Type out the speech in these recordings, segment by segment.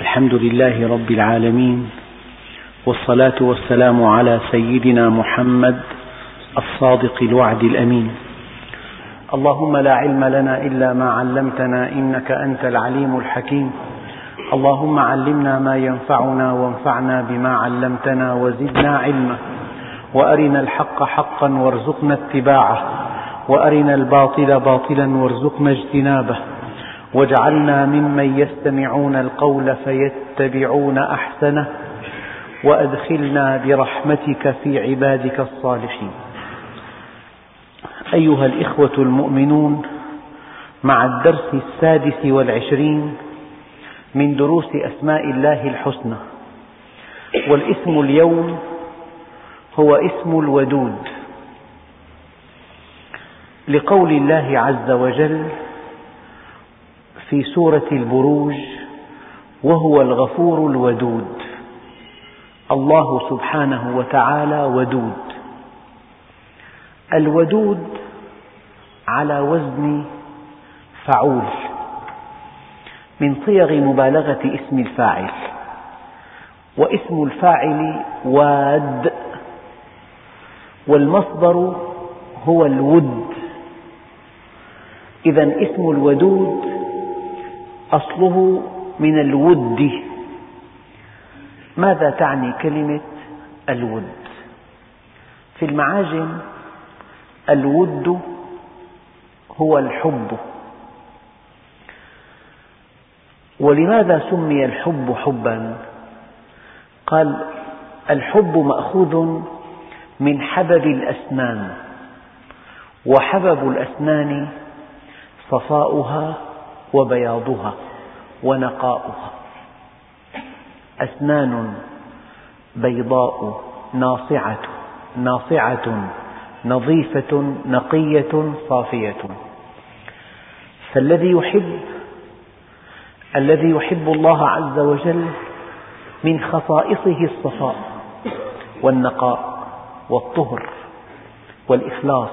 الحمد لله رب العالمين، والصلاة والسلام على سيدنا محمد الصادق الوعد الأمين. اللهم لا علم لنا إلا ما علمتنا إنك أنت العليم الحكيم. اللهم علمنا ما ينفعنا وانفعنا بما علمتنا وزدنا علما، وأرنا الحق حقا وارزقنا اتباعه، وأرنا الباطل باطلا وارزقنا اجتنابه، واجعلنا ممن يستمعون القول فيتبعون أحسنه، وأدخلنا برحمتك في عبادك الصالحين. أيها الإخوة المؤمنون، مع الدرس 26 من دروس أسماء الله الحسنى، والاسم اليوم هو اسم الودود، لقول الله عز وجل في سورة البروج: وهو الغفور الودود. الله سبحانه وتعالى ودود. الودود على وزن فعول، من صيغ مبالغة اسم الفاعل، واسم الفاعل واد، والمصدر هو الود. إذن اسم الودود أصله من الود. ماذا تعني كلمة الود؟ في المعاجم الود هو الحب. ولماذا سمي الحب حبا؟ قال: الحب مأخوذ من حبب الأسنان، وحبب الأسنان صفاؤها وبياضها ونقاؤها. أسنان بيضاء ناصعة نظيفة نقية صافية. فالذي يحب الله عز وجل من خصائصه الصفاء والنقاء والطهر والإخلاص.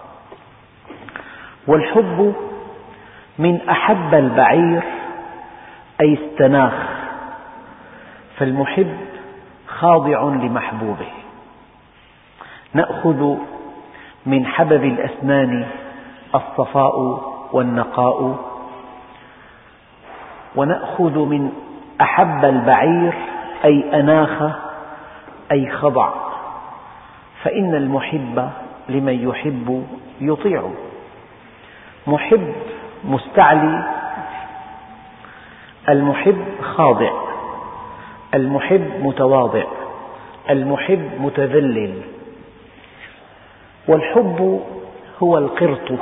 والحب من أحب البعير أي استناخ، فالمحب خاضع لمحبوبه. نأخذ من حبب الأسنان الصفاء والنقاء، ونأخذ من أحب البعير أي أناخ أي خضع، فإن المحب لمن يحب يطيع. محب مستعلي، المحب خاضع، المحب متواضع، المحب متذلل. والحب هو القرط.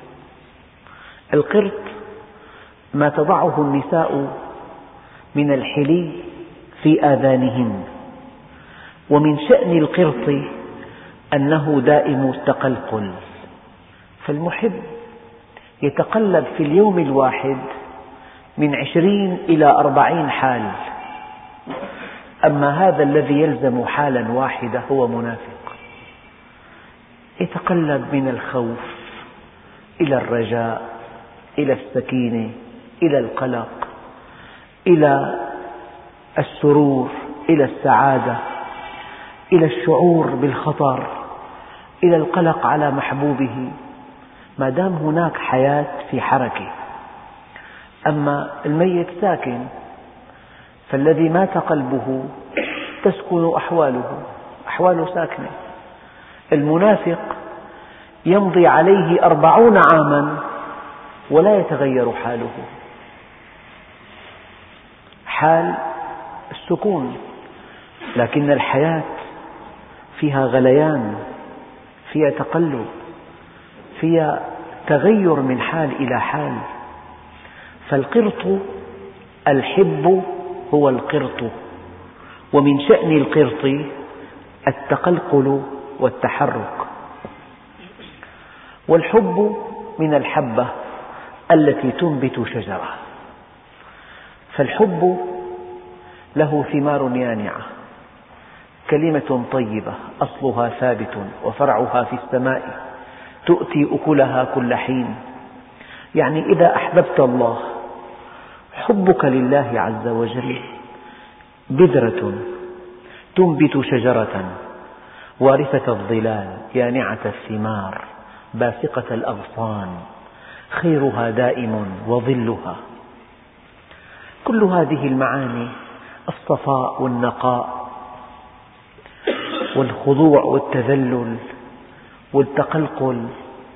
القرط ما تضعه النساء من الحلي في آذانهن، ومن شأن القرط أنه دائم التقلقل. فالمحب يتقلب في اليوم الواحد من 20 إلى 40 حال. أما هذا الذي يلزم حالا واحدة هو منافق، يتقلب من الخوف إلى الرجاء إلى السكينة إلى القلق إلى السرور إلى السعادة إلى الشعور بالخطر إلى القلق على محبوبه، ما دام هناك حياة في حركة. أما الميت ساكن، فالذي مات قلبه تسكن أحواله ساكنة. المنافق يمضي عليه 40 عاما ولا يتغير حاله، حال السكون، لكن الحياة فيها غليان، فيها تقلب، فيها تغير من حال إلى حال. فالقرط، الحب هو القرط، ومن شأن القرط التقلقل والتحرك. والحب من الحبة التي تنبت شجرة. فالحب له ثمار يانعة، كلمة طيبة أصلها ثابت وفرعها في السماء، تؤتي أكلها كل حين. يعني إذا أحببت الله، حبك لله عز وجل بذرة تنبت شجرة وارثة الظلال يانعة الثمار باسقة الأغصان خيرها دائم وظلها. كل هذه المعاني، الصفاء والنقاء والخضوع والتذلل والتقلقل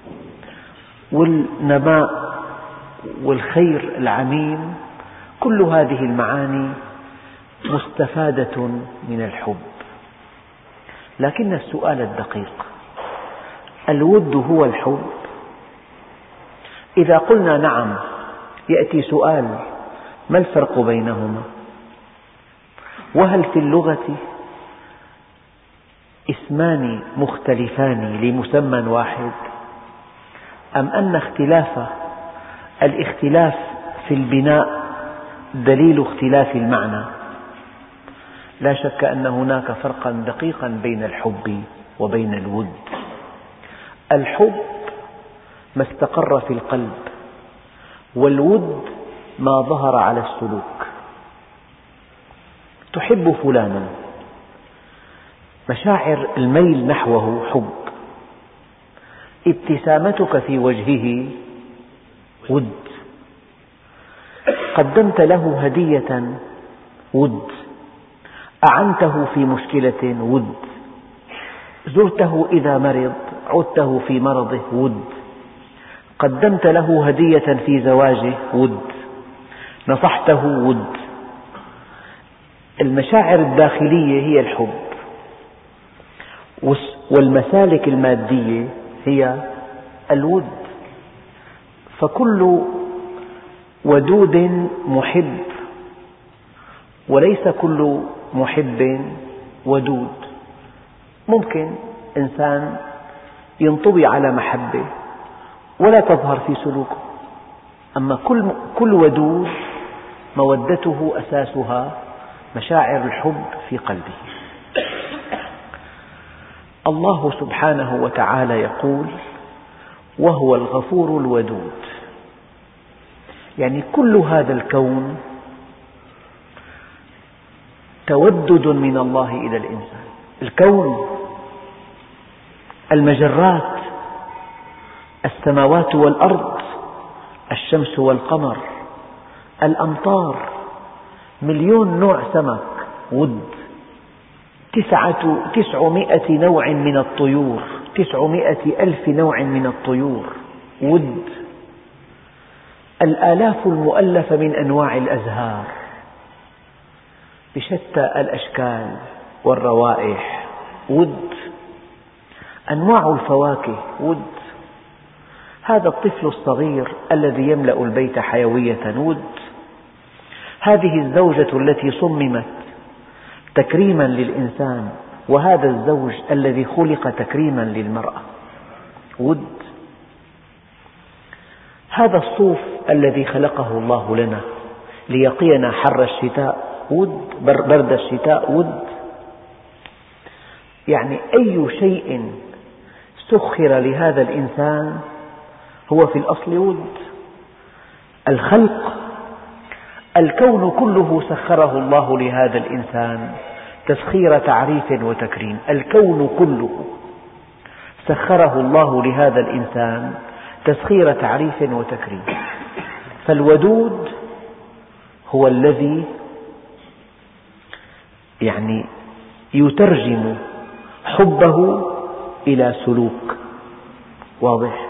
والنماء والخير العميم، كل هذه المعاني مستفادة من الحب. لكن السؤال الدقيق: الود هو الحب؟ إذا قلنا نعم، يأتي سؤال: ما الفرق بينهما؟ وهل في اللغة اسمان مختلفان لمسمى واحد؟ أم أن الاختلاف في البناء دليل اختلاف المعنى؟ لا شك أن هناك فرقا دقيقا بين الحب وبين الود. الحب ما استقر في القلب، والود ما ظهر على السلوك. تحب فلانا، مشاعر الميل نحوه حب، ابتسامتك في وجهه ود، قدمت له هدية ود، أعنته في مشكلة ود، زرته إذا مرض عدته في مرضه ود، قدمت له هدية في زواجه ود، نصحته ود. المشاعر الداخلية هي الحب، والمسالك المادية هي الود. فكل ودود محب، وليس كل محب ودود. ممكن إنسان ينطوي على محبة ولا تظهر في سلوكه، أما كل ودود مودته أساسها مشاعر الحب في قلبه. الله سبحانه وتعالى يقول: وهو الغفور الودود. يعني كل هذا الكون تودد من الله إلى الإنسان. الكون، المجرات، السماوات والأرض، الشمس والقمر، الأمطار، 1,000,000 نوع سمك ود، 900 نوع من الطيور، 900,000 نوع من الطيور ود، الآلاف المؤلفة من أنواع الأزهار بشتى الأشكال والروائح ود، أنواع الفواكه ود، هذا الطفل الصغير الذي يملأ البيت حيوية ود، هذه الزوجة التي صممت تكريما للإنسان، وهذا الزوج الذي خلق تكريما للمرأة ود، هذا الصوف الذي خلقه الله لنا ليقينا حر الشتاء ود، برد الشتاء ود. يعني أي شيء سخر لهذا الإنسان هو في الأصل ود. الخلق، الكون كله سخره الله لهذا الإنسان تسخير تعريف وتكريم. الكون كله سخره الله لهذا الإنسان تسخير تعريف وتكريم. فالودود هو الذي يعني يترجم حبه إلى سلوك واضح.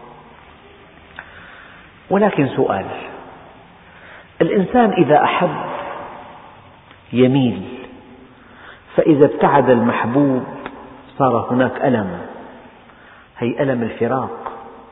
ولكن سؤال: الإنسان إذا أحب يميل، فإذا ابتعد المحبوب صار هناك ألم، هي ألم الفراق.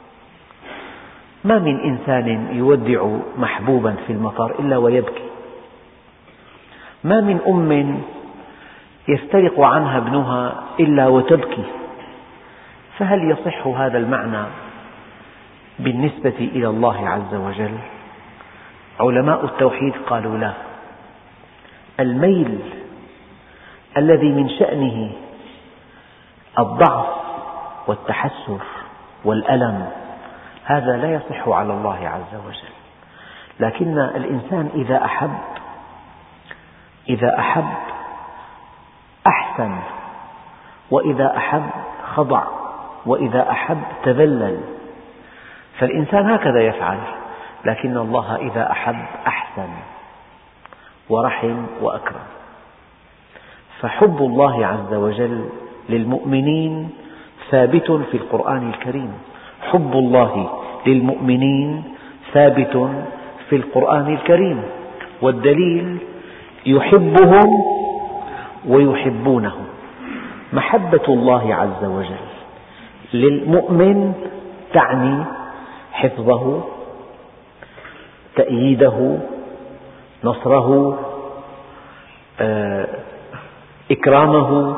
ما من إنسان يودع محبوبا في المطار إلا ويبكي، ما من أم يفترق عنها ابنها إلا وتبكي. فهل يصح هذا المعنى بالنسبة إلى الله عز وجل؟ علماء التوحيد قالوا لا. الميل الذي من شأنه الضعف والتحسر والألم، هذا لا يصح على الله عز وجل. لكن الإنسان إذا أحب إذا أحب أحسن، وإذا أحب خضع، وإذا أحب تذلل. فالإنسان هكذا يفعل، لكن الله إذا أحب أحسن ورحم وأكرم. فحب الله عز وجل للمؤمنين ثابت في القرآن الكريم. حب الله للمؤمنين ثابت في القرآن الكريم، والدليل يحبهم ويحبونه. محبة الله عز وجل للمؤمن تعني حفظه، تأييده، نصره، إكرامه،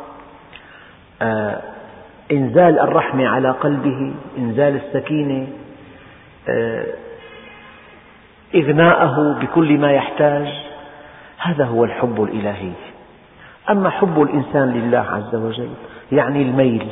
إنزال الرحمة على قلبه، إنزال السكينة، إغناءه بكل ما يحتاج. هذا هو الحب الإلهي. أما حب الإنسان لله عز وجل يعني الميل.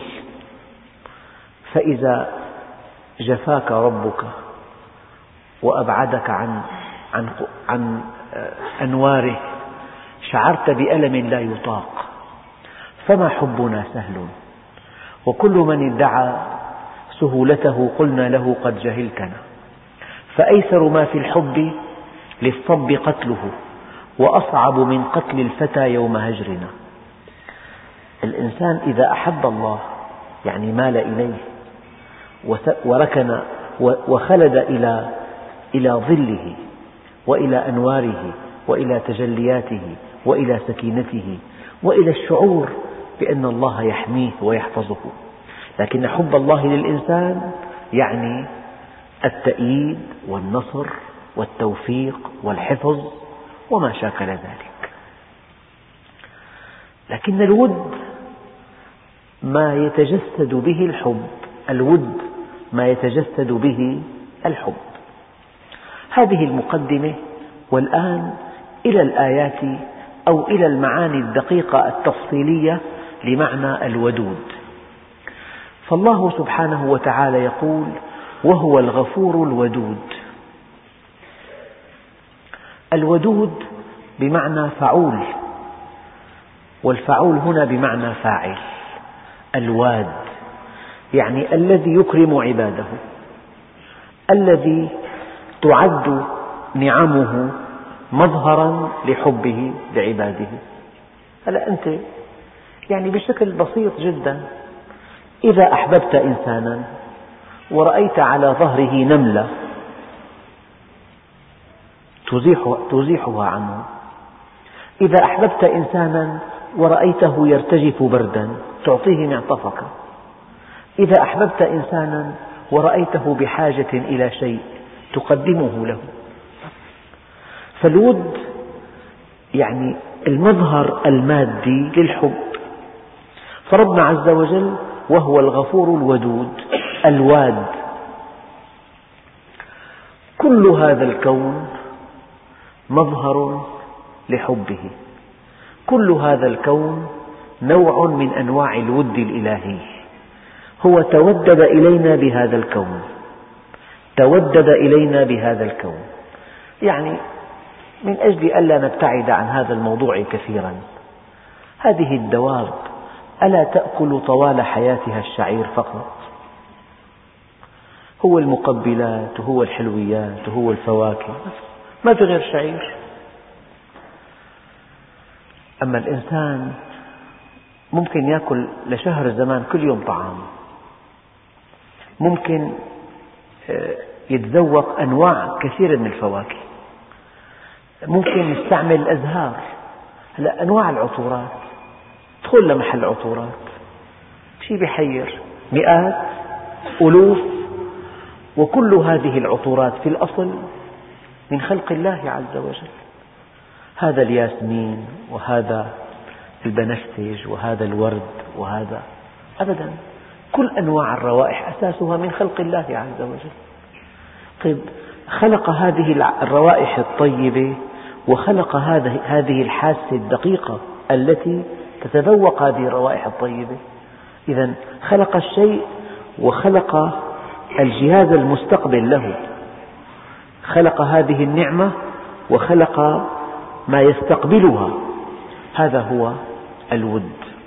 فإذا جفاك ربك وأبعدك عن أنواره شعرت بألم لا يطاق. فما حبنا سهل، وكل من ادعى سهولته قلنا له قد جهلتنا. فأيسر ما في الحب للصب قتله، وأصعب من قتل الفتى يوم هجرنا. الإنسان إذا أحب الله يعني مال إليه وركن وخلد إلى ظله وإلى أنواره وإلى تجلياته وإلى سكينته وإلى الشعور بأن الله يحميه ويحفظه. لكن حب الله للإنسان يعني التأييد والنصر والتوفيق والحفظ وما شاكل ذلك. لكن الود ما يتجسد به الحب، الود ما يتجسد به الحب. هذه المقدمة، والآن إلى الآيات أو إلى المعاني الدقيقة التفصيلية لمعنى الودود. فالله سبحانه وتعالى يقول: وهو الغفور الودود. الودود بمعنى فعول، والفعول هنا بمعنى فاعل. الواد يعني الذي يكرم عباده، الذي تعد نعمه مظهرا لحبه لعباده. هلأ أنت يعني بشكل بسيط جدا إذا أحببت إنسانا ورأيت على ظهره نملة تزيحها عنه، إذا أحببت إنسانا ورأيته يرتجف بردا تعطيه معطفك، إذا أحببت إنسانا ورأيته بحاجة إلى شيء تقدمه له. فالود يعني المظهر المادي للحب. فربنا عز وجل وهو الغفور الودود الواد. كل هذا الكون مظهر لحبه، كل هذا الكون نوع من أنواع الود الإلهي. هو تودد إلينا بهذا الكون، تودد إلينا بهذا الكون. يعني من أجل ألا نبتعد عن هذا الموضوع كثيرا، هذه الدواب ألا تأكل طوال حياتها الشعير فقط؟ هو المقبلات وهو الحلويات وهو الفواكه، ما في غير شعير. أما الإنسان ممكن يأكل لشهر زمان كل يوم طعام، ممكن يتذوق أنواع كثيرة من الفواكه، ممكن يستعمل الأزهار. هلأ أنواع العطورات، تدخل لمحل عطورات شيء بيحير، مئات ألوف، وكل هذه العطورات في الأصل من خلق الله عز وجل. هذا الياسمين وهذا البنفسج وهذا الورد وهذا، أبدا، كل أنواع الروائح أساسها من خلق الله عز وجل. طيب، خلق هذه الروائح الطيبة وخلق هذه الحاسة الدقيقة التي تتذوق هذه الروائح الطيبة. إذن خلق الشيء وخلق الجهاز المستقبل له، خلق هذه النعمة وخلق ما يستقبلها، هذا هو الود.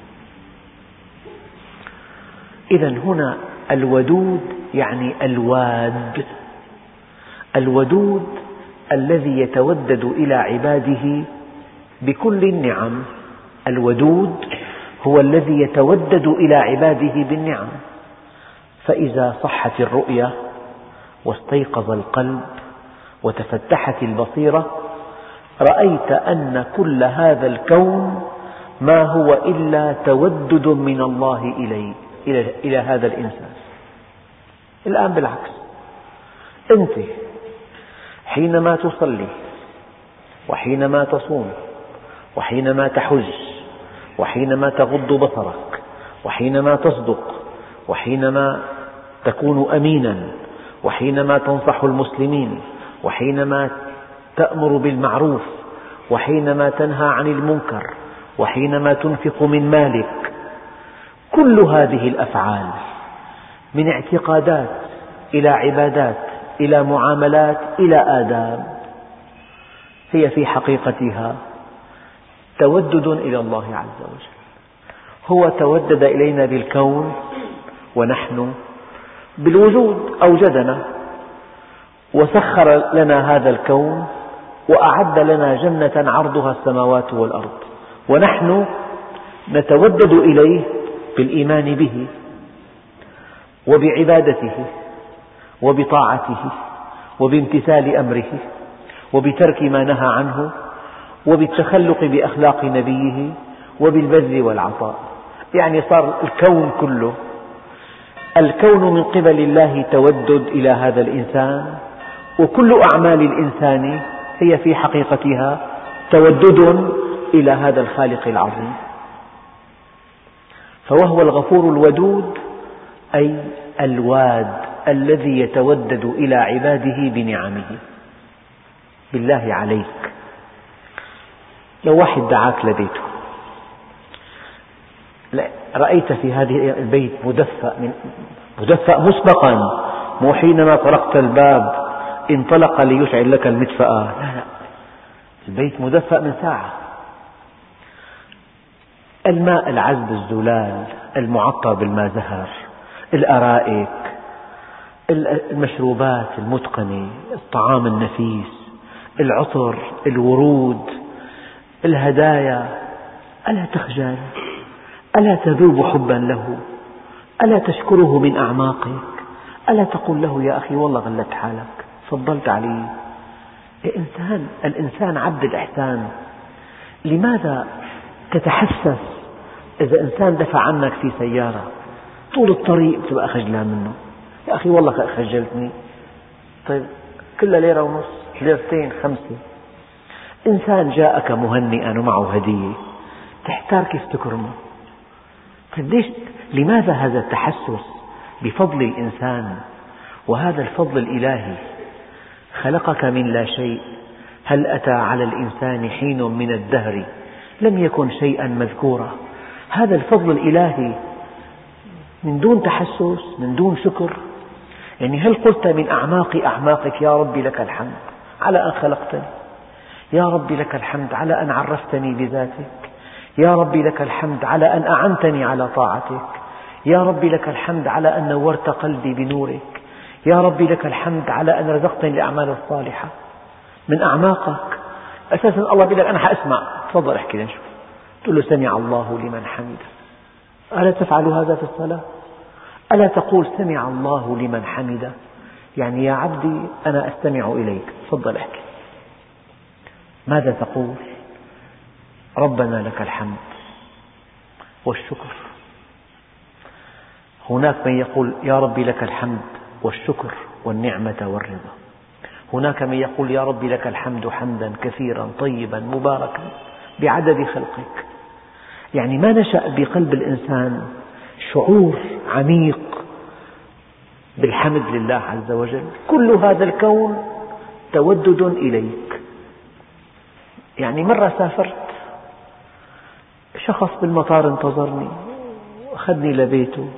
إذا هنا الودود يعني الواد، الودود الذي يتودد إلى عباده بكل النعم. الودود هو الذي يتودد إلى عباده بالنعم. فإذا صحت الرؤية واستيقظ القلب وتفتحت البصيرة، رأيت أن كل هذا الكون ما هو إلا تودد من الله إلى هذا الإنسان. الآن بالعكس، أنت حينما تصلي وحينما تصوم وحينما تحج وحينما تغض بصرك وحينما تصدق وحينما تكون أمينا وحينما تنصح المسلمين وحينما تأمر بالمعروف وحينما تنهى عن المنكر وحينما تنفق من مالك، كل هذه الأفعال من اعتقادات إلى عبادات إلى معاملات إلى آداب، هي في حقيقتها تودد إلى الله عز وجل. هو تودد إلينا بالكون ونحن بالوجود أوجدنا وسخر لنا هذا الكون وأعد لنا جنة عرضها السماوات والأرض، ونحن نتودد إليه بالإيمان به وبعبادته وبطاعته وبامتثال أمره وبترك ما نهى عنه وبالتخلق بأخلاق نبيه وبالبذل والعطاء. يعني صار الكون كله، الكون من قبل الله تودد إلى هذا الإنسان، وكل أعمال الإنسان هي في حقيقتها تودد إلى هذا الخالق العظيم. فوهو الغفور الودود، أي الواد الذي يتودد إلى عباده بنعمه. بالله عليك، لو واحد دعاك لبيته، رأيت في هذه البيت مدفأ مسبقا، مو حينما طرقت الباب انطلق ليشعل لك المدفأة، لا، البيت مدفأ من ساعة. الماء العذب الزلال المعطر بالماء زهر، الأرائك، المشروبات المتقنة، الطعام النفيس، العطر، الورود، الهدايا، ألا تخجل؟ ألا تذوب حبا له؟ ألا تشكره من أعماقك؟ ألا تقول له يا أخي والله غلت حالك، فضلت علي؟ الإنسان عبد الإحسان. لماذا تتحسس إذا إنسان دفع عنك في سيارة طول الطريق تبقى خجلان منه؟ يا أخي والله خجلتني. طيب كلها ليرة ونص، ليرتين، 5. إنسان جاءك مهنئا ومعه هدية، تحتار كيف تكرمه. لماذا هذا التحسس بفضل الإنسان؟ وهذا الفضل الإلهي خلقك من لا شيء. هل أتى على الإنسان حين من الدهر لم يكن شيئا مذكورا. هذا الفضل الإلهي من دون تحسس، من دون شكر. يعني هل قلت من أعماقك يا ربي لك الحمد على أن خلقتني، يا ربي لك الحمد على أن عرفتني بذاتك، يا ربي لك الحمد على أن أعنتني على طاعتك، يا ربي لك الحمد على أن نورت قلبي بنورك، يا ربي لك الحمد على أن رزقتني الأعمال الصالحة. من أعماقك. أساسا الله بيقول لك أنا حأسمع، تفضل احكي لنشوف. تقول له سمع الله لمن حمده. ألا تفعل هذا في الصلاة؟ ألا تقول سمع الله لمن حمده؟ يعني يا عبدي أنا أستمع إليك، تفضل احكي. ماذا تقول؟ ربنا لك الحمد والشكر. هناك من يقول يا ربي لك الحمد والشكر والنعمة والرضا. هناك من يقول يا ربي لك الحمد حمدا كثيرا طيبا مباركا بعدد خلقك. يعني ما نشأ بقلب الإنسان شعور عميق بالحمد لله عز وجل. كل هذا الكون تودد إليك. يعني مرة سافرت، شخص بالمطار انتظرني وأخذني لبيته،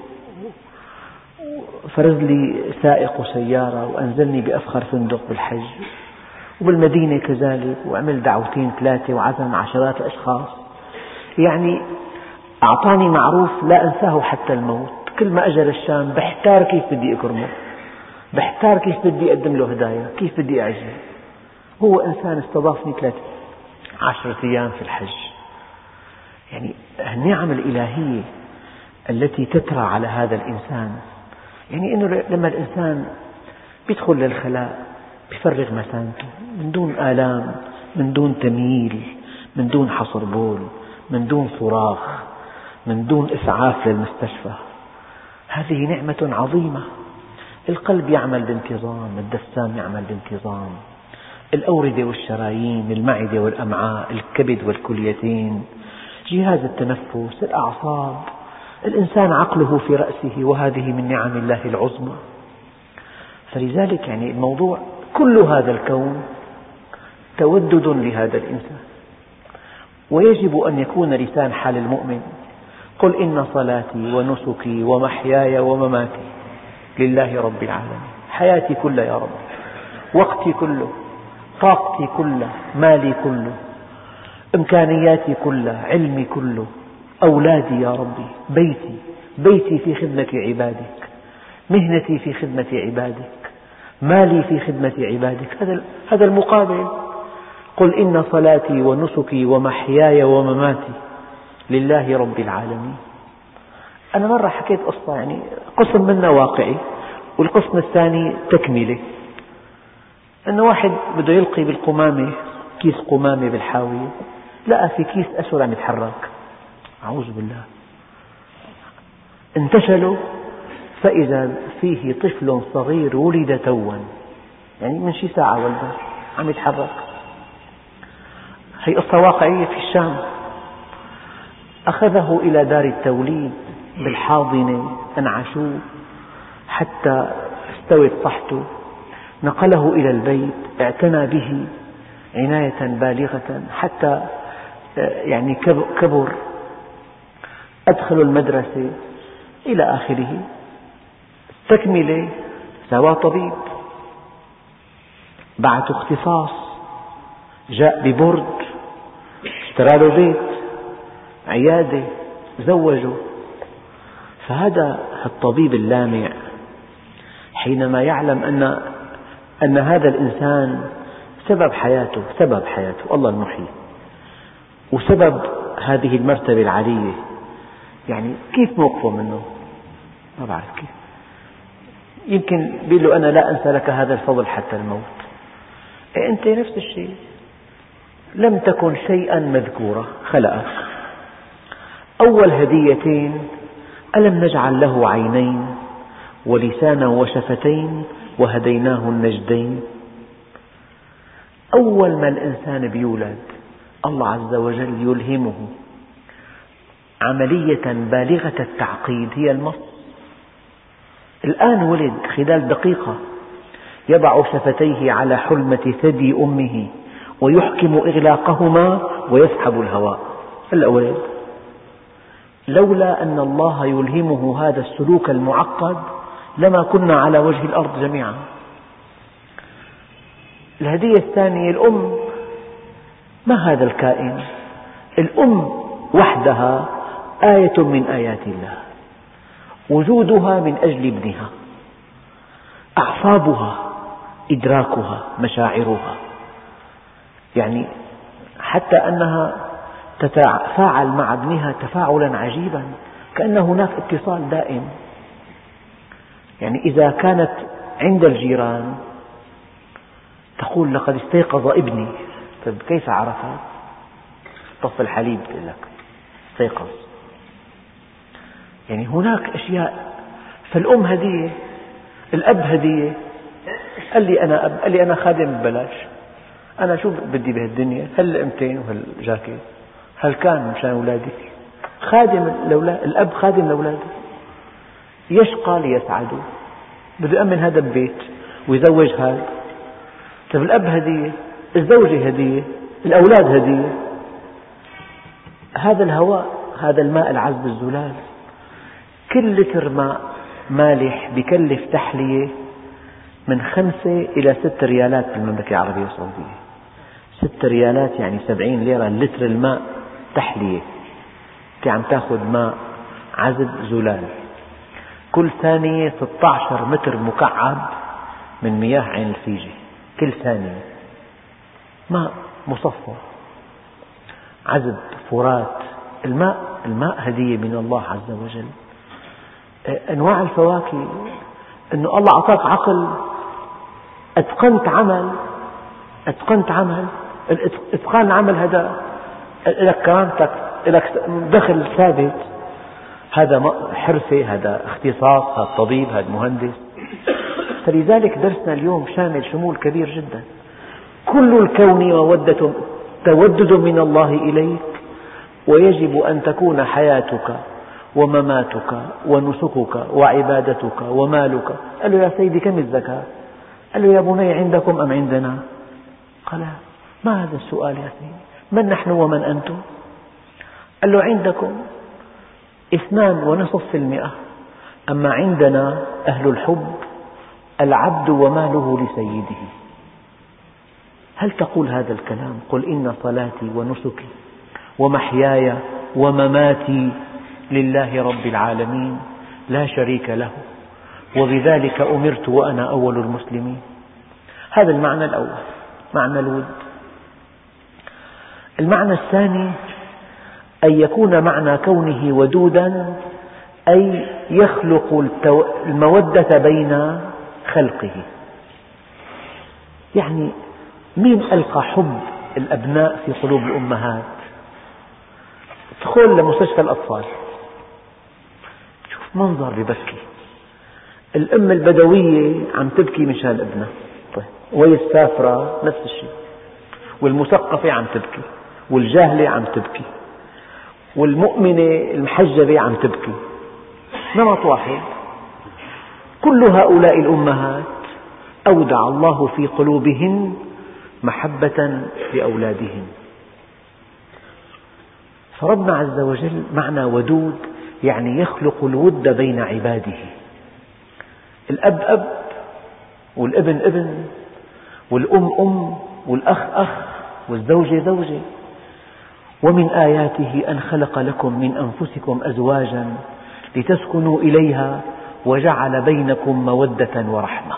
فرز لي سائق سيارة وأنزلني بأفخر فندق بالحج، وبالمدينة كذلك، وعمل دعوتين ثلاثة وعزم عشرات الأشخاص. يعني أعطاني معروف لا أنساه حتى الموت. كل ما أجى للشام بحتار كيف بدي أكرمه، بحتار كيف بدي أقدم له هدايا، كيف بدي أعزه. هو إنسان استضافني 10 أيام في الحج. يعني النعم الإلهية التي تترى على هذا الإنسان، يعني أنه لما الإنسان يدخل للخلاء يفرغ مثانته من دون آلام، من دون تمييل، من دون حصر بول، من دون صراخ، من دون إسعاف للمستشفى، هذه نعمة عظيمة. القلب يعمل بانتظام، الدسام يعمل بانتظام، الأوردة والشرايين، المعدة والأمعاء، الكبد والكليتين، جهاز التنفس، الأعصاب، الإنسان عقله في رأسه، وهذه من نعم الله العظمى. فلذلك يعني الموضوع كل هذا الكون تودد لهذا الإنسان، ويجب أن يكون لسان حال المؤمن: قل إن صلاتي ونسكي ومحياي ومماتي لله رب العالمين. حياتي كلها يا رب، وقتي كله، طاقتي كلها، مالي كله، إمكانياتي كلها، علمي كله، أولادي يا ربي، بيتي في خدمة عبادك، مهنتي في خدمة عبادك، مالي في خدمة عبادك. هذا المقابل. قل إن صلاتي ونسكي ومحياي ومماتي لله رب العالمين. أنا مرة حكيت قصة، يعني قسم منها واقعي والقسم الثاني تكملة. أن واحد بده يلقي بالقمامة، كيس قمامة بالحاوية، لقى في كيس أسود عم يتحرك، أعوذ بالله، انتشله فإذا فيه طفل صغير ولد توا، يعني من شي ساعة ولده عم يتحرك. هي قصة واقعية في الشام. أخذه إلى دار التوليد بالحاضنة، أنعشوه حتى استوت صحته، نقله إلى البيت، اعتنى به عناية بالغة حتى يعني كبر، أدخل المدرسة إلى آخره. تكملة سوى طبيب، بعث اختصاص، جاء ببرد، اشترى له بيت، عيادة، زوجه. فهذا الطبيب اللامع حينما يعلم أن هذا الإنسان سبب حياته الله المحيي، وسبب هذه المرتبة العالية، يعني كيف موقفه منه؟ ما بعرف كيف. يمكن بيقول له: أنا لا أنسى لك هذا الفضل حتى الموت. أنت نفس الشيء، لم تكن شيئا مذكورا، خلقك. أول هديتين: ألم نجعل له عينين ولسانا وشفتين وهديناه النجدين. أول ما الإنسان بيولد الله عز وجل يلهمه عملية بالغة التعقيد، هي المص. الآن ولد خلال دقيقة يضع شفتيه على حلمة ثدي أمه ويحكم إغلاقهما ويسحب الهواء. هلأ ولد. لولا أن الله يلهمه هذا السلوك المعقد لما كنا على وجه الأرض جميعا. الهدية الثانية: الأم. ما هذا الكائن؟ الأم وحدها آية من آيات الله، وجودها من أجل ابنها، أعصابها، إدراكها، مشاعرها، يعني حتى أنها تتفاعل مع ابنها تفاعلا عجيبا، كأن هناك اتصال دائم. يعني إذا كانت عند الجيران تقول: لقد استيقظ ابني. طيب كيف عرفت؟ طف الحليب يقول لك استيقظ. يعني هناك أشياء. فالأم هدية، الأب هدية. قال لي أنا أب، قال لي أنا خادم ببلاش، أنا شو بدي بهالدنيا؟ هالقمتين وهالجاكيت، هالكان مشان أولادي. خادم الأولاد، الأب خادم لأولاده، يشقى ليسعدوا، بده يأمن هذا البيت ويزوج هذا. طيب الأب هدية، الزوجة هدية، الأولاد هدية. هذا الهواء، هذا الماء العذب الزلال، كل لتر ماء مالح بكلف تحلية من 5 إلى 6 ريالات بالمملكة العربية السعودية. 6 ريالات يعني 70 ليرة لتر الماء تحلية. أنت عم تأخذ ماء عذب زلال، كل ثانية 16 متر مكعب من مياه عين الفيجة، كل ثانية ماء مصفى عذب فرات. الماء هدية من الله عز وجل. أنواع الفواكه، أنه الله أعطاك عقل، أتقنت عمل. إتقان العمل هذا لك كرامتك، لك دخل ثابت، هذا حرفة، هذا اختصاص، هذا طبيب، هذا مهندس. فلذلك درسنا اليوم شامل شمول كبير جدا. كل الكون مودة تودد من الله إليك، ويجب أن تكون حياتك ومماتك ونسكك وعبادتك ومالك. قال له: يا سيدي كم الزكاة؟ قال له: يا بني عندكم أم عندنا؟ قال: ما هذا السؤال يا سيدي؟ من نحن ومن أنتم؟ قال له: عندكم 2.5%، أما عندنا أهل الحب العبد وماله لسيده. هل تقول هذا الكلام؟ قل إن صلاتي ونسكي ومحياي ومماتي لله رب العالمين لا شريك له وبذلك أمرت وأنا أول المسلمين. هذا المعنى الأول، معنى الود. المعنى الثاني أن يكون معنى كونه ودودا أي يخلق المودة بين خلقه. يعني مين ألقى حب الأبناء في قلوب الأمهات؟ ادخل لمستشفى الأطفال، شوف منظر ببكي. الأم البدوية عم تبكي مشان ابنها، وهي السافرة نفس الشيء، والمثقفة عم تبكي، والجاهلة عم تبكي، والمؤمنة المحجبة عم تبكي، نمط واحد. كل هؤلاء الأمهات أودع الله في قلوبهن محبة لأولادهن. فربنا عز وجل معنى ودود يعني يخلق الود بين عباده. الأب أب، والابن ابن، والأم أم، والأخ أخ، والزوجة زوجة. ومن آياته أن خلق لكم من أنفسكم أزواجا لتسكنوا إليها وجعل بينكم مودة ورحمة.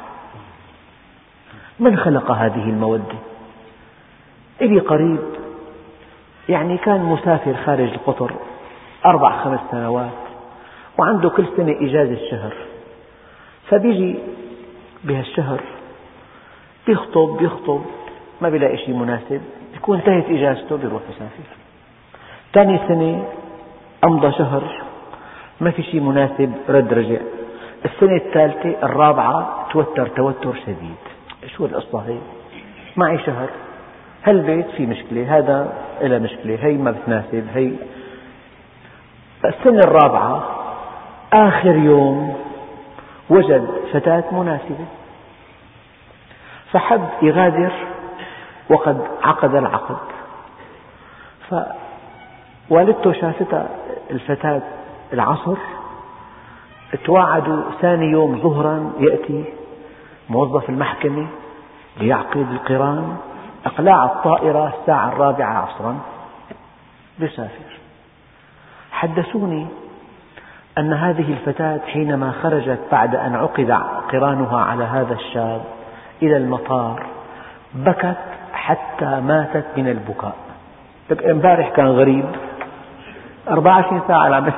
من خلق هذه المودة؟ إلي قريب يعني كان مسافر خارج القطر 4-5 سنوات، وعنده كل سنة إجازة شهر، فبيجي بهالشهر بيخطب ما بيلاقي شيء مناسب، بيكون انتهت إجازته بيروح يسافر. ثاني سنة أمضى شهر ما في شيء مناسب، رد رجع. السنة الثالثة الرابعة توتر شديد. شو القصة هي؟ معي شهر، هالبيت في مشكلة، هذا إلى مشكلة، هي ما بتناسب، هي. السنة الرابعة آخر يوم وجد فتاة مناسبة، فحب يغادر وقد عقد العقد. فوالدته شافتها الفتاة العصر، تواعدوا ثاني يوم ظهرا يأتي موظف المحكمة ليعقد القران. إقلاع الطائرة الساعة 4 عصرا بيسافر. حدثوني أن هذه الفتاة حينما خرجت بعد أن عقد قرانها على هذا الشاب إلى المطار بكت حتى ماتت من البكاء. امبارح كان غريب، 24 ساعة العمل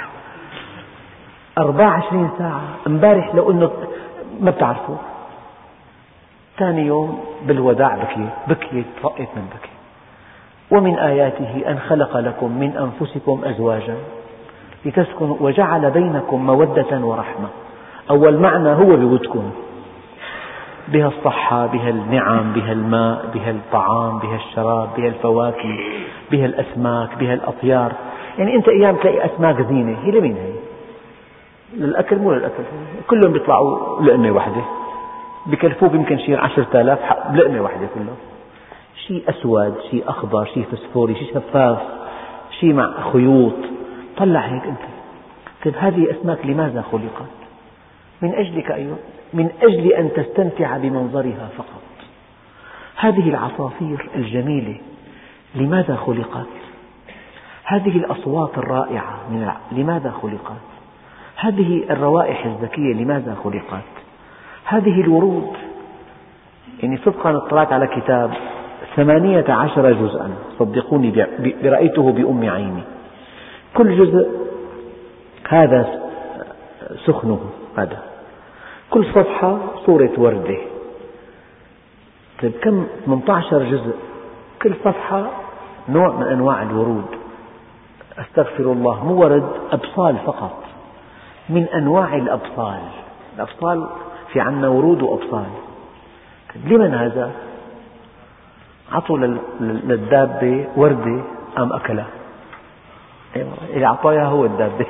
24 ساعة امبارح، لو أنه ما بتعرفوا. ثاني يوم بالوداع بكيت طقت من بكي. ومن آياته أن خلق لكم من أنفسكم أزواجا لتسكنوا وجعل بينكم مودة ورحمة. أول معنى هو بودكم، بها الصحة، بها النعم، بها الماء، بها الطعام، بها الشراب، بها الفواكه، بها الأسماك، بها الأطيار. يعني أنت أيام تلاقي أسماك زينة، هي لمين هي؟ للأكل مو للأكل، كلهم بيطلعوا لقمة واحدة، بكلفوك يمكن شيء 10,000 بلقمة واحدة كله. شيء أسود، شيء أخضر، شيء فسفوري، شيء شفاف، شيء مع خيوط. طلع هيك أنت، طيب هذه أسماك لماذا خلقت؟ من أجلك أيضا، من أجل أن تستمتع بمنظرها فقط. هذه العصافير الجميلة لماذا خلقت؟ هذه الأصوات الرائعة لماذا خلقت؟ هذه الروائح الزكية لماذا خلقت؟ هذه الورود، يعني صدقا اطلعت على كتاب 18 جزءا، صدقوني رأيته بأم عيني، كل جزء هذا سخنه، هذا كل صفحة صورة وردة. طيب كم 18 جزء، كل صفحة نوع من أنواع الورود. أستغفر الله، مو ورد، أبصال فقط، من أنواع الأبصال. الأبصال في عنا ورود وأبصال. لمن هذا؟ عطوا للدابة وردة قام أكلها، اللي أعطاها هو الدابة،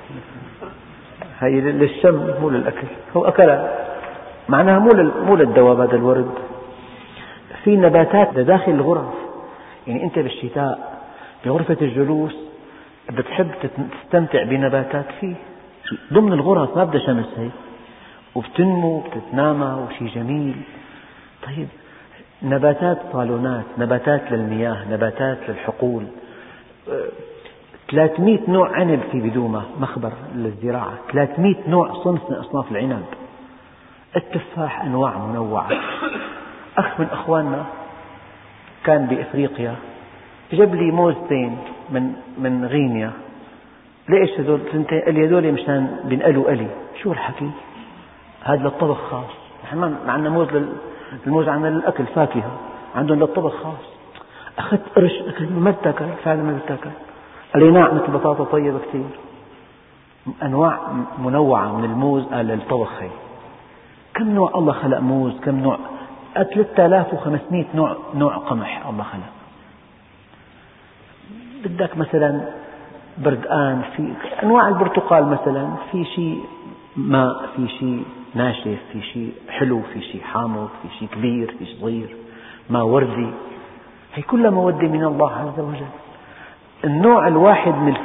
هي للشم مو للأكل، هو أكلها، معناها مو للدواب هذا الورد. في نباتات داخل الغرف، يعني أنت بالشتاء بغرفة الجلوس بتحب تستمتع بنباتات فيه ضمن الغرف، ما بدها شمس هي، وبتنمو وبتتنامى وشي جميل. طيب نباتات صالونات، نباتات للمياه، نباتات للحقول، 300 نوع عنب في بدومة، مخبر للزراعة، 300 نوع صنف من أصناف العنب، التفاح أنواع منوعة. أخ من أخواننا كان بإفريقيا جاب لي موزتين من غينيا. ليش هذول ثنتين؟ قال لي هذول مشان بنقلوا قلي. شو الحكي؟ هذا للطبخ خاص، نحن ما عندنا موز، الموز عندنا للأكل فاكهة، عندهم للطبخ خاص. أخذت قرش أكل، ما بتاكل، فعلا ما بتاكل. قال لي نعم، مثل بطاطا طيبة كثير، أنواع منوعة من الموز قال للطبخ. هي كم نوع الله خلق موز، كم نوع، 3500 نوع قمح الله خلق. بدك مثلا بردقان، في أنواع البرتقال مثلا، في شيء ماء، في شيء ناشف، في شيء حلو، في شيء حامض، في شيء كبير، في شيء صغير، ما وردي. هي كلها مودة من الله عز وجل. النوع الواحد من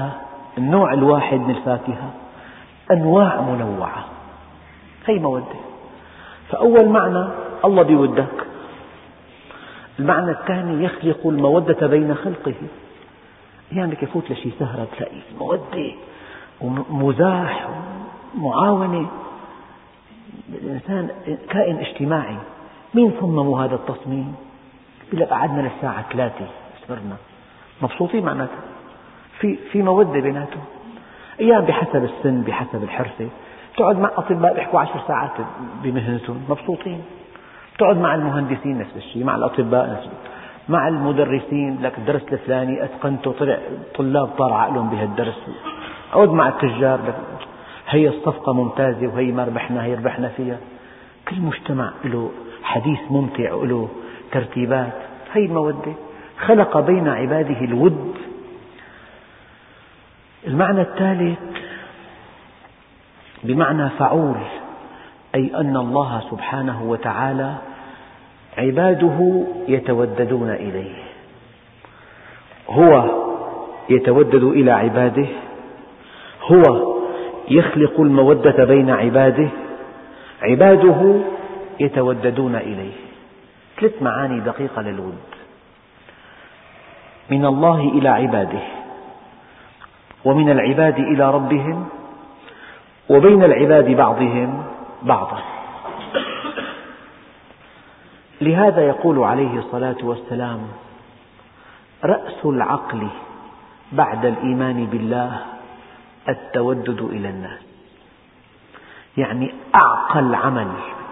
الفاكهة أنواع منوعة، هي مودة. فأول معنى الله بيودك. المعنى الثاني يخلق المودة بين خلقه. يعني يفوت لشي سهرة تلاقي مودة ومزاح ومعاونة. الإنسان كائن اجتماعي. مين صمموا هذا التصميم؟ إلا قعدنا للساعة 3 صرنا مبسوطين، معناته في مودة بيناتهم. أيام بحسب السن، بحسب الحرفة، تقعد مع أطباء بيحكوا 10 ساعات بمهنتهم مبسوطين، تقعد مع المهندسين نفس الشيء، مع الأطباء نفس الشيء، مع المدرسين لك الدرس الفلاني أتقنته، طلع طلاب طار عقلهم بهالدرس. أقعد مع التجار، هي الصفقة ممتازة وهي ما ربحنا، هي ربحنا فيها. كل مجتمع له حديث ممتع وله ترتيبات. هي المودة، خلق بين عباده الود. المعنى الثالث بمعنى فعول، أي أن الله سبحانه وتعالى عباده يتوددون إليه. هو يتودد إلى عباده، هو يخلق المودة بين عباده، عباده يتوددون إليه. 3 معاني دقيقة للود: من الله إلى عباده، ومن العباد إلى ربهم، وبين العباد بعضهم بعضا. لهذا يقول عليه الصلاة والسلام: رأس العقل بعد الإيمان بالله التودد إلى الناس. يعني أعقل عمل،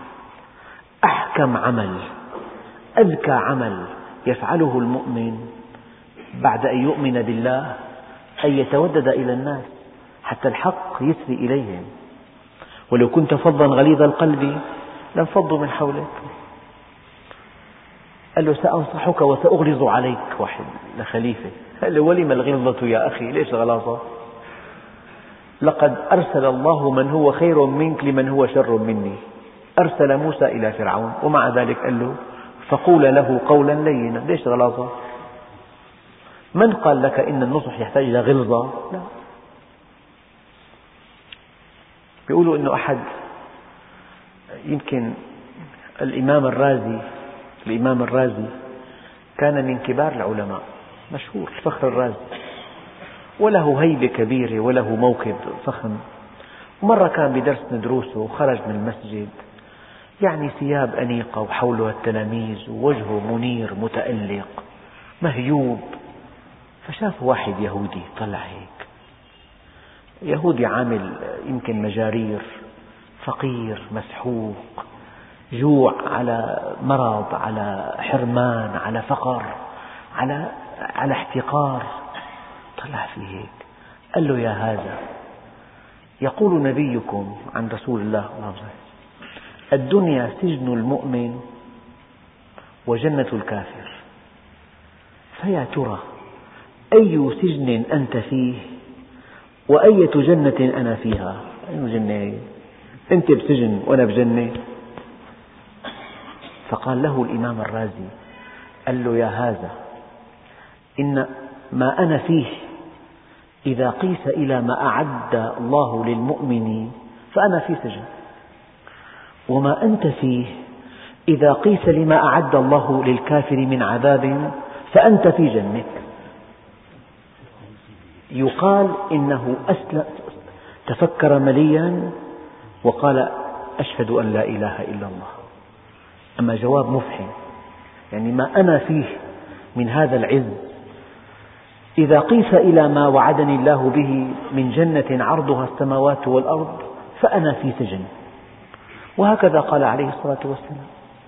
أحكم عمل، أذكى عمل يفعله المؤمن بعد أن يؤمن بالله أن يتودد إلى الناس حتى الحق يسري إليهم. ولو كنت فظا غليظ القلب لانفضوا من حولك. قال له: سأنصحك وسأغلظ عليك. واحد لخليفة قال له: ولم الغلظة يا أخي؟ ليش الغلاظة؟ لقد أرسل الله من هو خير منك لمن هو شر مني. أرسل موسى إلى فرعون ومع ذلك قال له: فقول له قولا لينا. ليش غلاظة؟ من قال لك إن النصح يحتاج إلى غلظة؟ لا. بيقولوا إنه أحد يمكن الإمام الرازي كان من كبار العلماء، مشهور الفخر الرازي، وله هيبة كبيرة وله موكب فخم. مرة كان بدرس من دروسه وخرج من المسجد، يعني ثياب أنيقة وحوله التلاميذ ووجهه منير متألق مهيوب، فشاف واحد يهودي طلع هيك، يهودي عامل يمكن مجارير، فقير مسحوق، جوع على مرض على حرمان على فقر على احتقار، طلع فيه هيك قال له: يا هذا، يقول نبيكم عن رسول الله: الدنيا سجن المؤمن وجنة الكافر، فيا ترى أي سجن أنت فيه وأية جنة أنا فيها؟ أي جنة؟ أنت بسجن وأنا بجنة؟ فقال له الإمام الرازي، قال له: يا هذا، إن ما أنا فيه إذا قيس إلى ما أعد الله للمؤمن فأنا في سجن، وما أنت فيه إذا قيس لما أعد الله للكافر من عذاب فأنت في جنة. يقال إنه تفكر مليا وقال: أشهد أن لا إله إلا الله. أما جواب مفحم، يعني ما أنا فيه من هذا العز إذا قيس إلى ما وعدني الله به من جنة عرضها السماوات والأرض فأنا في سجن. وهكذا قال عليه الصلاة والسلام،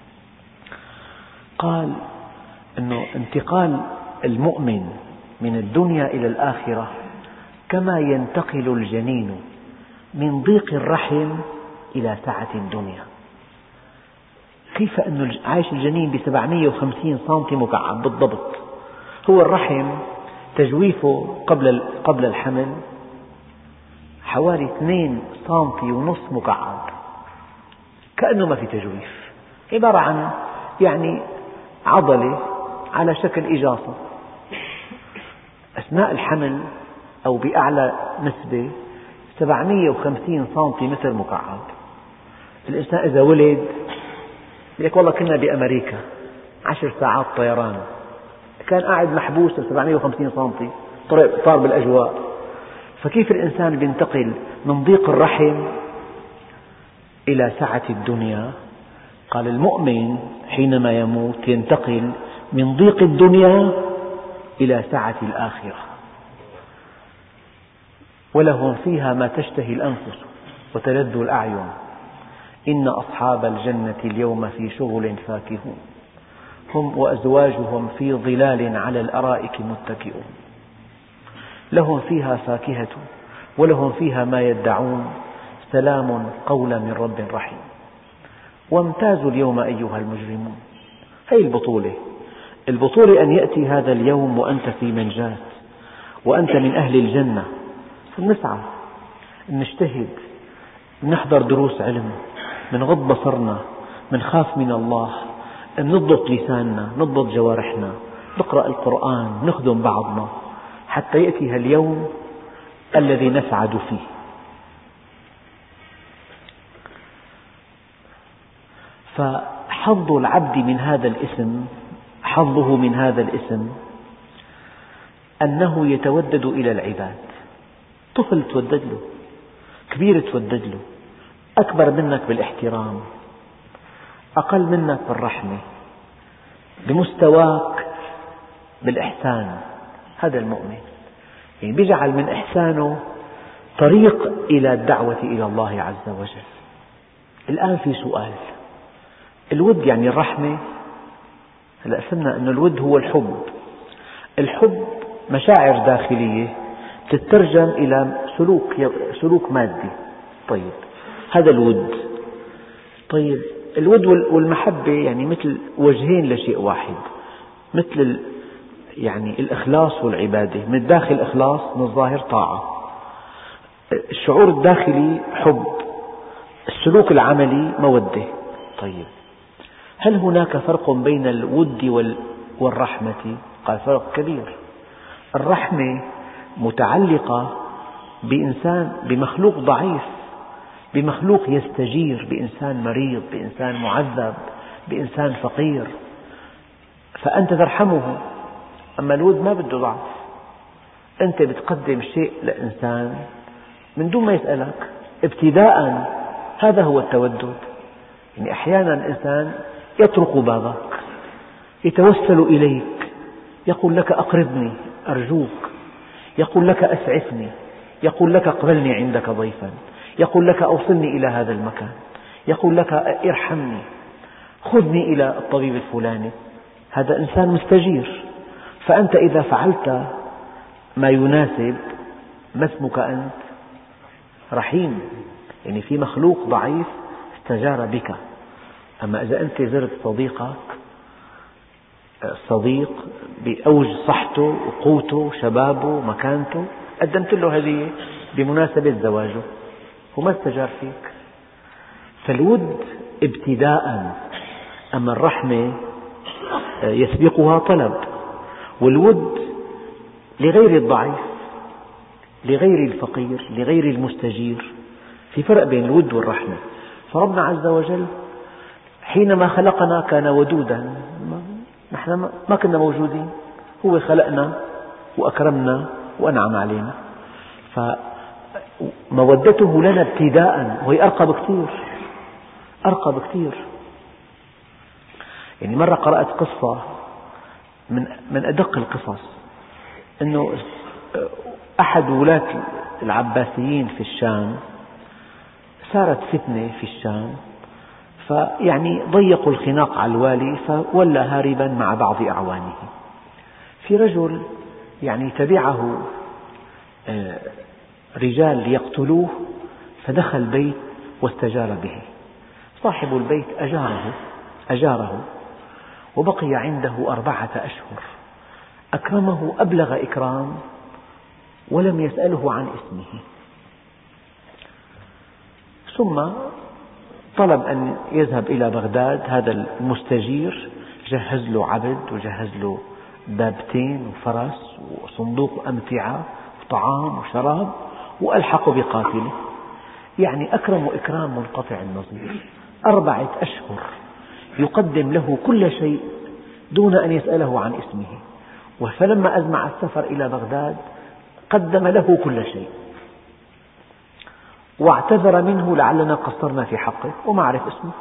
قال أنه انتقال المؤمن من الدنيا إلى الآخرة كما ينتقل الجنين من ضيق الرحم إلى سعة الدنيا. كيف أنه عايش الجنين ب750 سنتي مكعب بالضبط، هو الرحم تجويفه قبل الحمل حوالي 2 سنتي ونصف مكعب، كأنه ما في تجويف، عبارة عن يعني عضلة على شكل إجاصة. أثناء الحمل أو بأعلى نسبة 750 سنتيمتر مكعب. الإنسان إذا ولد يقول: والله كنا بأمريكا 10 ساعات طيران، كان قاعد محبوس 750 سنتي، طار بالأجواء. فكيف الإنسان ينتقل من ضيق الرحم إلى سعة الدنيا؟ قال: المؤمن حينما يموت ينتقل من ضيق الدنيا إلى سعة الآخرة. ولهم فيها ما تشتهي الأنفس وتلذ الأعين، إن أصحاب الجنة اليوم في شغل فاكهون، هم وأزواجهم في ظلال على الأرائك متكئون، لهم فيها فاكهة ولهم فيها ما يدعون، سلام قولا من رب رحيم. وامتازوا اليوم أيها المجرمون. هذه البطولة أن يأتي هذا اليوم وأنت في منجاة وأنت من أهل الجنة، نسعى، نجتهد، نحضر دروس علم، نغض بصرنا، نخاف من الله، نضبط لساننا، نضبط جوارحنا، نقرأ القرآن، نخدم بعضنا، حتى يأتي اليوم الذي نسعد فيه. فحظ العبد من هذا الاسم، حظه من هذا الاسم أنه يتودد إلى العباد. طفل تودد له، كبير تودد له، أكبر منك بالاحترام، أقل منك بالرحمة، بمستواك بالإحسان. هذا المؤمن، يعني بيجعل من إحسانه طريق إلى الدعوة إلى الله عز وجل. الآن في سؤال، الود يعني الرحمة. هلأ فهمنا أن الود هو الحب مشاعر داخلية تترجم إلى سلوك مادي. طيب هذا الود. طيب الود والمحبة يعني مثل وجهين لشيء واحد، مثل يعني الإخلاص والعبادة، من الداخل إخلاص، من الظاهر طاعة. الشعور الداخلي حب، السلوك العملي مودة. طيب هل هناك فرق بين الود والرحمة؟ قال: فرق كبير. الرحمة متعلقة بإنسان، بمخلوق ضعيف بمخلوق يستجير، بإنسان مريض، بإنسان معذب، بإنسان فقير، فأنت ترحمه. أما الود ما بده ضعف، أنت بتقدم شيء لإنسان من دون ما يسألك ابتداء. هذا هو التودد. يعني أحيانا الإنسان يطرق بابك، يتوسل إليك، يقول لك أقرضني أرجوك، يقول لك أسعفني، يقول لك اقبلني عندك ضيفا، يقول لك أوصلني إلى هذا المكان، يقول لك ارحمني، خذني إلى الطبيب الفلاني. هذا إنسان مستجير. فأنت إذا فعلت ما يناسب، ما اسمك أنت؟ رحيم. يعني في مخلوق ضعيف استجار بك. أما إذا أنت زرت صديقك، الصديق بأوج صحته وقوته شبابه مكانته، قدمت له هدية بمناسبة زواجه، هو ما استجار فيك. فالود ابتداء. أما الرحمة يسبقها طلب، والود لغير الضعيف، لغير الفقير، لغير المستجير. في فرق بين الود والرحمة. فربنا عز وجل حينما خلقنا كان ودودا، نحن ما كنا موجودين، هو خلقنا وأكرمنا وأنعم علينا. فمودته لنا ابتداء، وهي أرقى بكثير، أرقى بكثير. يعني مرة قرأت قصة من أدق القصص، أنه أحد ولاة العباسيين في الشام صارت فتنة في الشام، فيعني ضيقوا الخناق على الوالي، فولى هاربا مع بعض أعوانه. في رجل يعني تبعه رجال ليقتلوه، فدخل بيت واستجار به. صاحب البيت أجاره وبقي عنده 4 أشهر، أكرمه أبلغ إكرام ولم يسأله عن اسمه. ثم طلب أن يذهب إلى بغداد. هذا المستجير جهز له عبد وجهز له دابتين وفرس وصندوق أمتعة وطعام وشراب، وألحق بقاتله. يعني أكرم إكرام منقطع النظير. 4 أشهر يقدم له كل شيء دون أن يسأله عن اسمه. فلما أزمع السفر إلى بغداد قدم له كل شيء، واعتذر منه لعلنا قصرنا في حقه وما عرف اسمه.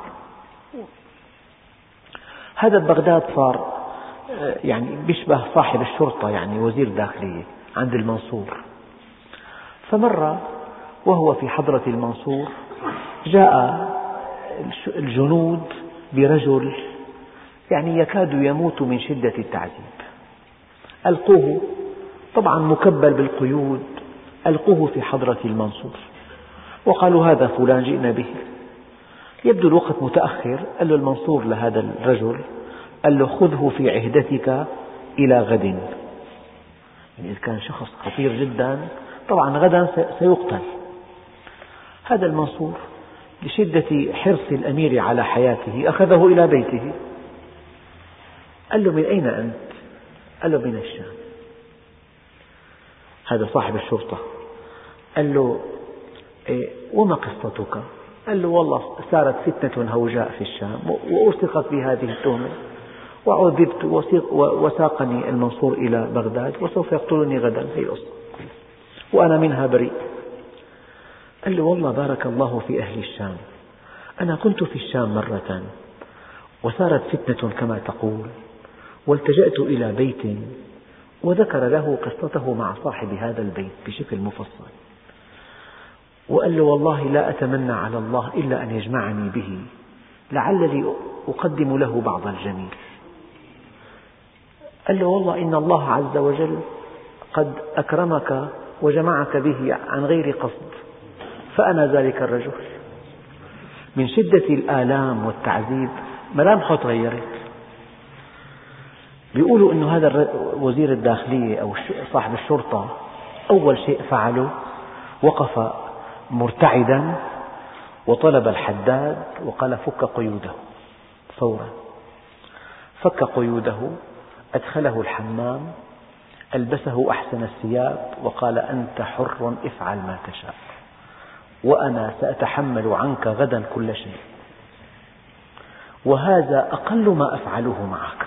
هذا ببغداد صار يعني بيشبه صاحب الشرطة، يعني وزير داخلية عند المنصور. فمرة وهو في حضرة المنصور جاء الجنود برجل يعني يكاد يموت من شدة التعذيب، ألقوه، طبعا مكبل بالقيود، ألقوه في حضرة المنصور وقالوا هذا فلان جئنا به. يبدو الوقت متأخر. قال له المنصور لهذا الرجل، قال له خذه في عهدتك إلى غد. يعني إذا كان شخص خطير جدا طبعا غدا سيقتل. هذا المنصور لشدة حرص الأمير على حياته أخذه إلى بيته. قال له من أين أنت؟ قال له من الشام. هذا صاحب الشرطة. قال له وما قصتك؟ قال له والله صارت فتنة هوجاء في الشام وألصقت بهذه التهمة وعذبت وساقني المنصور إلى بغداد وسوف يقتلني غدا، هي القصة وأنا منها بريء. قال له والله بارك الله في أهل الشام، أنا كنت في الشام مرة وصارت فتنة كما تقول، والتجأت إلى بيت وذكر له قصته مع صاحب هذا البيت بشكل مفصل، وقال له والله لا أتمنى على الله إلا أن يجمعني به لعلي أقدم له بعض الجميل. قال له والله إن الله عز وجل قد أكرمك وجمعك به عن غير قصد، فأنا ذلك الرجل. من شدة الآلام والتعذيب ملامحه تغيرت. بيقولوا أن هذا وزير الداخلية أو صاحب الشرطة أول شيء فعله وقف مرتعدا وطلب الحداد وقال فك قيوده فورا. فك قيوده، أدخله الحمام، ألبسه أحسن الثياب وقال أنت حر افعل ما تشاء. وأنا سأتحمل عنك غدا كل شيء، وهذا أقل ما أفعله معك.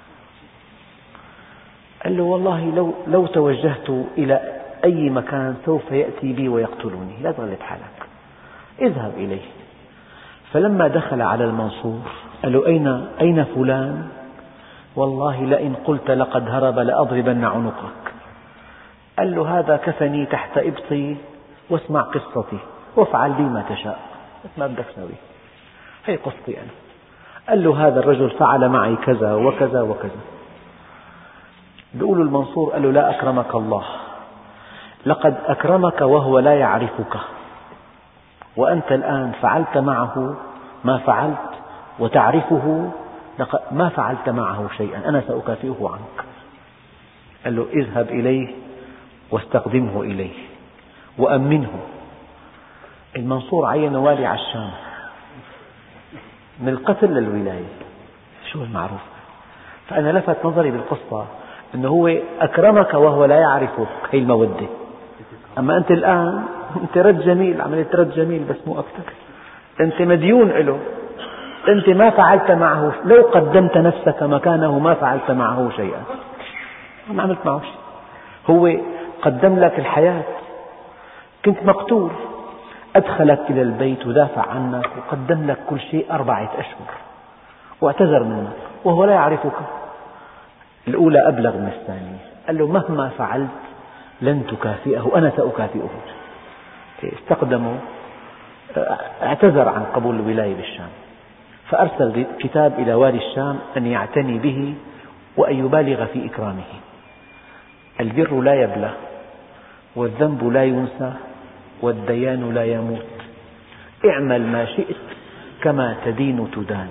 قال له والله لو توجهت إلى أي مكان سوف يأتي بي ويقتلني، لا تغلب حالك، اذهب إليه. فلما دخل على المنصور قال له أين فلان؟ والله لئن قلت لقد هرب لأضربن عنقك. قال له هذا كفني تحت إبطي واسمع قصتي وافعل بي ما تشاء، ما بدك تسوي، هي قصتي أنا. قال له هذا الرجل فعل معي كذا وكذا وكذا. بيقول المنصور قال له لا أكرمك الله، لقد أكرمك وهو لا يعرفك، وأنت الآن فعلت معه ما فعلت وتعرفه، ما فعلت معه شيئا، أنا سأكافئه عنك. قال له اذهب إليه واستقدمه إليه وأمنه. المنصور عين والي على الشام، من القتل للولاية، شو المعروف. فأنا لفت نظري بالقصة أنه هو أكرمك وهو لا يعرفك، هي المودة. أما أنت الآن أنت رد جميل، عملت رد جميل بس مو أكثر، أنت مديون له، أنت ما فعلت معه، لو قدمت نفسك مكانه ما فعلت معه شيئا، ما عملت معه شيء. هو قدم لك الحياة، كنت مقتول، أدخلك إلى البيت ودافع عنك وقدم لك كل شيء 4 أشهر واعتذر منك وهو لا يعرفك. الأولى أبلغ من الثانية. قال له مهما فعلت لن تكافئه، أنا سأكافئه. استقدمه، اعتذر عن قبول الولاية بالشام، فأرسل كتاب إلى والي الشام أن يعتني به وأن يبالغ في إكرامه. البر لا يبلى، والذنب لا ينسى، والديان لا يموت، اعمل ما شئت كما تدين تدان.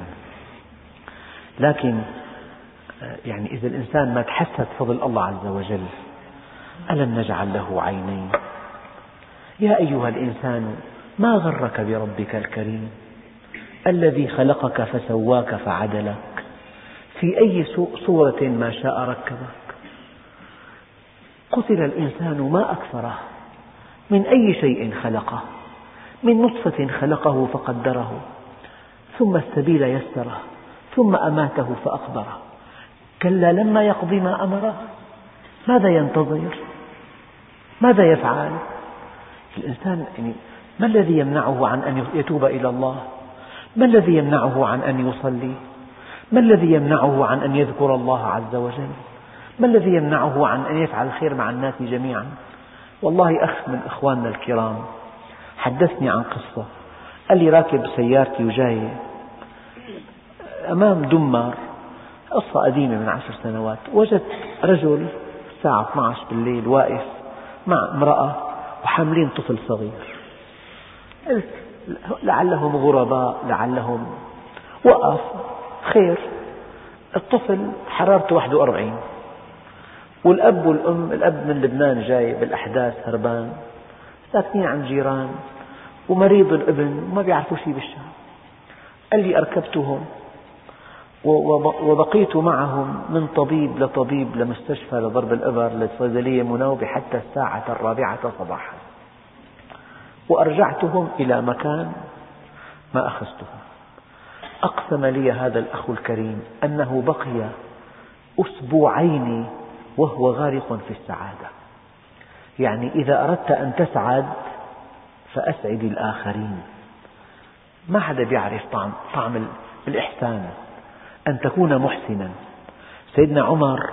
لكن يعني إذا الإنسان ما تحسس فضل الله عز وجل، ألم نجعل له عينين؟ يا أيها الإنسان ما غرك بربك الكريم الذي خلقك فسواك فعدلك في أي صورة ما شاء ركبك. قتل الإنسان ما أكثره، من أي شيء خلقه؟ من نطفة خلقه فقدره، ثم السبيل يسره، ثم أماته فأقبره، كلا لما يقض ما أمره. ماذا ينتظر؟ ماذا يفعل؟ الإنسان ما الذي يمنعه عن أن يتوب إلى الله؟ ما الذي يمنعه عن أن يصلي؟ ما الذي يمنعه عن أن يذكر الله عز وجل؟ ما الذي يمنعه عن أن يفعل الخير مع الناس جميعا؟ والله أخ من إخواننا الكرام حدثني عن قصة، قال لي راكب سيارتي وجاي أمام دمار، قصة قديمة من 10 سنوات، وجدت رجل الساعة 12 بالليل واقف مع امرأة وحاملين طفل صغير. قلت لعلهم غرباء، لعلهم، وقف خير. الطفل حرارته 41، والأب والأم، الأب من لبنان جاي بالأحداث هربان، ساكنين عند جيران، ومريض الابن وما بيعرفوا شيء بالشام. قال لي أركبتهم وبقيت معهم من طبيب لطبيب لمستشفى لضرب الإبر لصيدلية مناوبة حتى الساعة 4 صباحا، وأرجعتهم إلى مكان ما أخذتهم. أقسم لي هذا الأخ الكريم أنه بقي أسبوعين وهو غارق في السعادة. يعني إذا أردت أن تسعد فأسعد الآخرين. ما حدا بيعرف طعم الإحسان، أن تكون محسنا. سيدنا عمر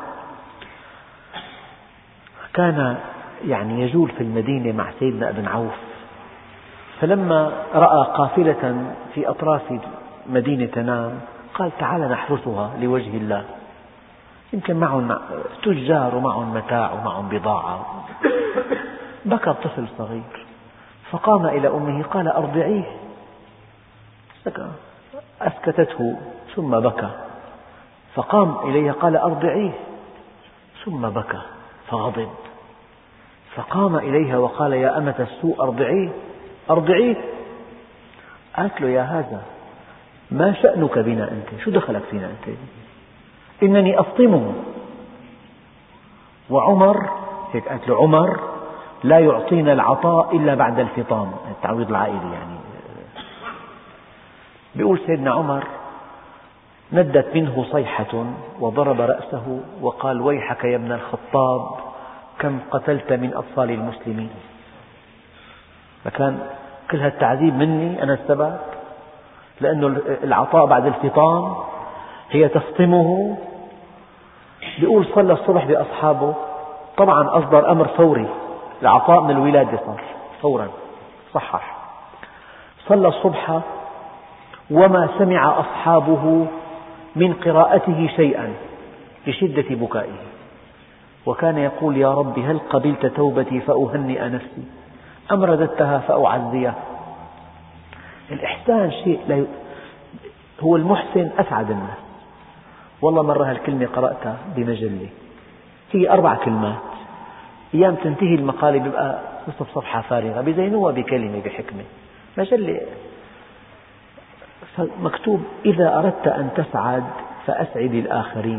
كان يجول في المدينة مع سيدنا ابن عوف، فلما رأى قافلة في أطراف مدينة تنام قال تعال نحرسها لوجه الله، يمكن معهم تجار ومعهم متاع ومعهم بضاعة. بكى طفل صغير فقام إلى أمه قال أرضعيه، أسكتته ثم بكى، فقام إليها قال أرضعيه ثم بكى فغضب، فقام إليها وقال يا أمة السوء أرضعيه. قالت له يا هذا ما شأنك بنا أنت؟ شو دخلك فينا أنت؟ إنني أفطمه. وعمر، هيك قالت له عمر لا يعطينا العطاء إلا بعد الفطام، التعويض العائلي يعني. بيقول سيدنا عمر: ندت منه صيحة وضرب رأسه وقال: ويحك يا ابن الخطاب، كم قتلت من أطفال المسلمين. فكان كل هالتعذيب مني أنا السبب، لأن العطاء بعد الفطام هي تفطمه. بيقول: صلى الصبح بأصحابه، طبعا أصدر أمر فوري، العطاء من الولادة صار فورا، صحح. صلى الصبح وما سمع أصحابه من قراءته شيئا لشدة بكائه، وكان يقول: يا رب هل قبلت توبتي فأهنئ نفسي أم رددتها فأعزيه. الإحسان شيء لا هو المحسن أسعد الناس. والله مرة هالكلمة قرأتها بمجلة، هي 4 كلمات، أيام تنتهي المقالة بيبقى نصف صفحة فارغة، بيزينوها بكلمة بحكمة، مجلة مكتوب: إذا أردت أن تسعد فأسعد الآخرين.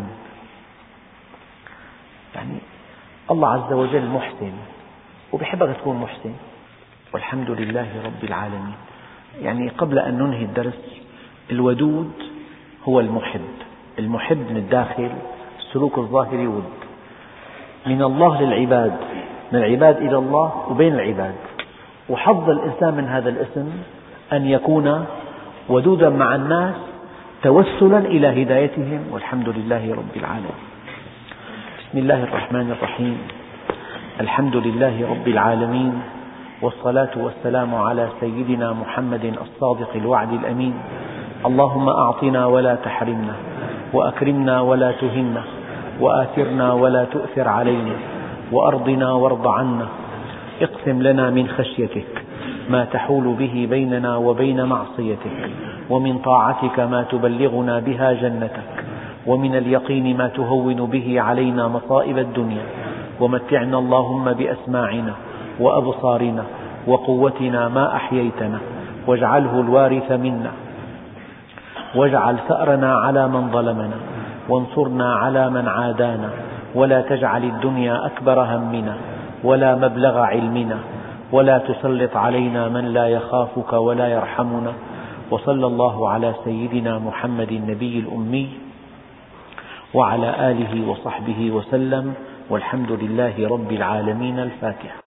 يعني الله عز وجل محسن وبيحبك تكون محسن. والحمد لله رب العالمين. يعني قبل أن ننهي الدرس، الودود هو المحب، المحب من الداخل، السلوك الظاهري ود من الله للعباد، من العباد إلى الله وبين العباد. وحظ الإنسان من هذا الاسم أن يكون ودودا مع الناس توسلا إلى هدايتهم، والحمد لله رب العالمين. بسم الله الرحمن الرحيم. الحمد لله رب العالمين، والصلاة والسلام على سيدنا محمد الصادق الوعد الأمين. اللهم أعطنا ولا تحرمنا، وأكرمنا ولا تهنا، وآثرنا ولا تؤثر علينا، وأرضنا وارض عنا. اقسم لنا من خشيتك ما تحول به بيننا وبين معصيتك، ومن طاعتك ما تبلغنا بها جنتك، ومن اليقين ما تهون به علينا مصائب الدنيا. ومتعنا اللهم بأسماعنا وأبصارنا وقوتنا ما أحييتنا، واجعله الوارث منا، واجعل ثأرنا على من ظلمنا، وانصرنا على من عادانا، ولا تجعل الدنيا أكبر همنا ولا مبلغ علمنا، ولا تسلط علينا من لا يخافك ولا يرحمنا. وصلى الله على سيدنا محمد النبي الأمي وعلى آله وصحبه وسلم، والحمد لله رب العالمين. الفاتحة.